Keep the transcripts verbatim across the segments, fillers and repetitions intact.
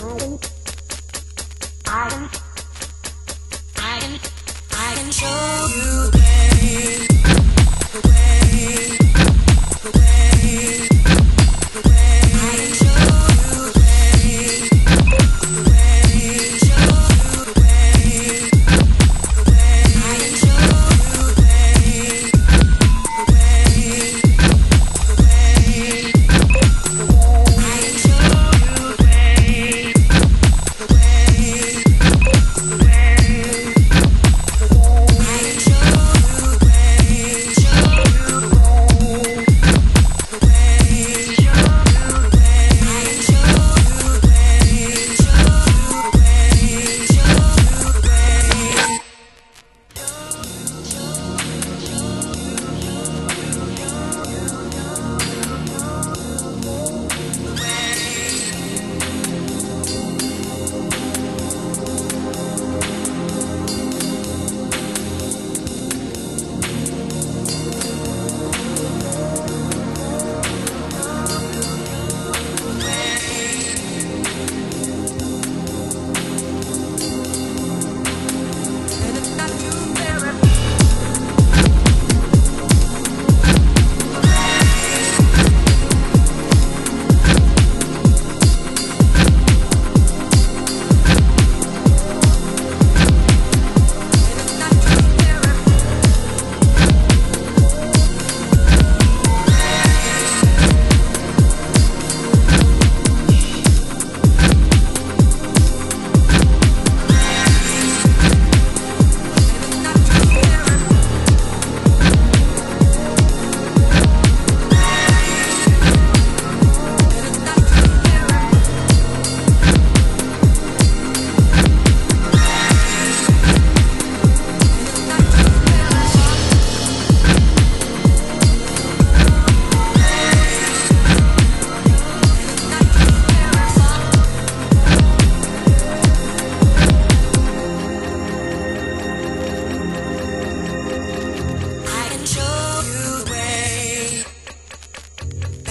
I can, I can, I can show you the way, the way, the way, the way. I can show you the way, the way, show you the way, the way. I can show you the way, the way, the way, the way. I can show you the way, the way.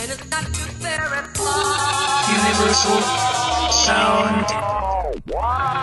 Universal Sound.